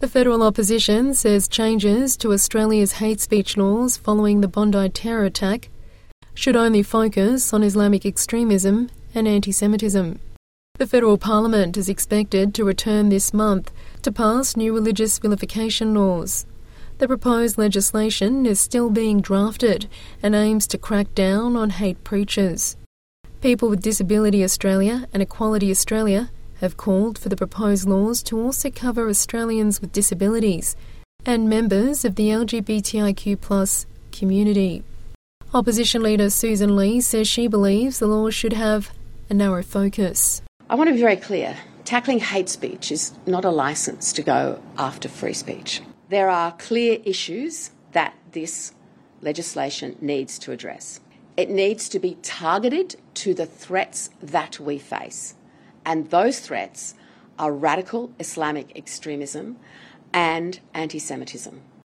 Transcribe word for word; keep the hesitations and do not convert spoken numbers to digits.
The federal opposition says changes to Australia's hate speech laws following the Bondi terror attack should only focus on Islamic extremism and anti-Semitism. The federal parliament is expected to return this month to pass new religious vilification laws. The proposed legislation is still being drafted and aims to crack down on hate preachers. People with Disability Australia and Equality Australia have called for the proposed laws to also cover Australians with disabilities and members of the L G B T I Q plus community. Opposition leader Susan Lee says she believes the laws should have a narrow focus. I want to be very clear. Tackling hate speech is not a licence to go after free speech. There are clear issues that this legislation needs to address. It needs to be targeted to the threats that we face. And those threats are radical Islamic extremism and anti-Semitism.